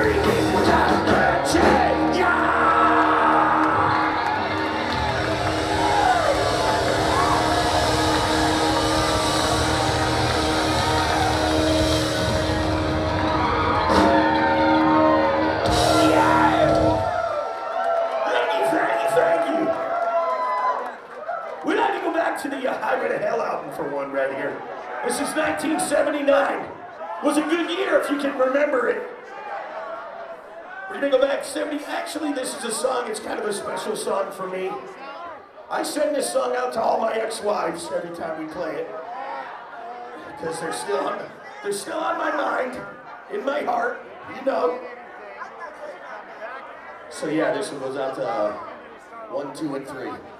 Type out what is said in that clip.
Thank you. We'd like to go back to the Highway to Hell album for one right here. This is 1979. Was a good year if you can remember it. We're gonna go back 70. Actually, this is a song, it's kind of a special song for me. I send this song out to all my ex-wives every time we play it. Because they're still on my mind, in my heart, you know. So yeah, this one goes out to 1, 2, and 3.